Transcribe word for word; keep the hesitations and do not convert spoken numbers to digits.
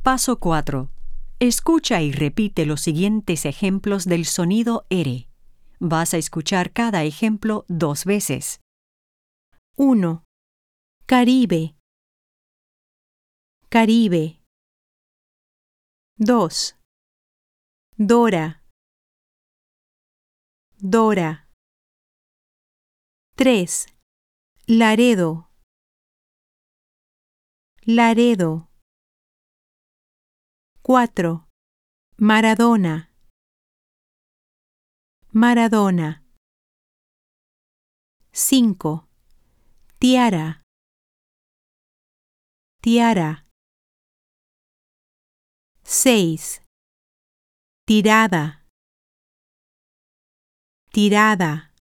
Paso cuatro. Escucha y repite los siguientes ejemplos del sonido R. Vas a escuchar cada ejemplo dos veces. uno. Caribe. Caribe. dos. Dora. Dora. tres. Laredo. Laredo. cuatro. Maradona. Maradona. cinco. Tiara. Tiara. seis. Tirada. Tirada.